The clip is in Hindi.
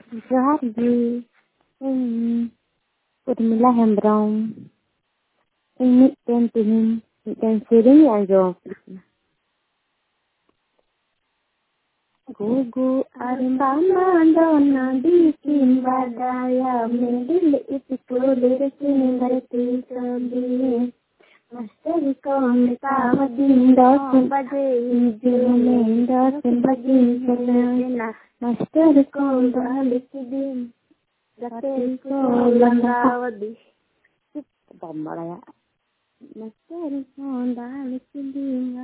ᱡᱚᱦᱟᱨ ᱜᱮ ᱤᱧ ᱩᱨᱢᱤᱞᱟ ᱦᱮᱢᱵᱨᱚᱢ ᱤᱧ ᱢᱤᱫᱴᱮᱱ ᱥᱮᱨᱮᱧ ᱟᱸᱡᱚᱢ ᱜᱩᱜᱩ ᱟᱨ ᱵᱟᱵᱟ ᱫᱚ ᱱᱟᱹᱰᱤ ᱠᱤᱱ ᱵᱟᱰᱟᱭᱟ ᱢᱤᱰᱤᱞ ᱤᱥᱠᱩᱞ ᱨᱮᱠᱤᱱ ᱵᱷᱟᱨᱛᱤ ᱠᱟᱹᱫᱤᱧ मास्टर को मेतावती 10 बजे हिजूने 10 बजे चलना मास्टर को बालिक दिन गते को लंगावदी बम्बड़ा मास्टर को बालिक दिन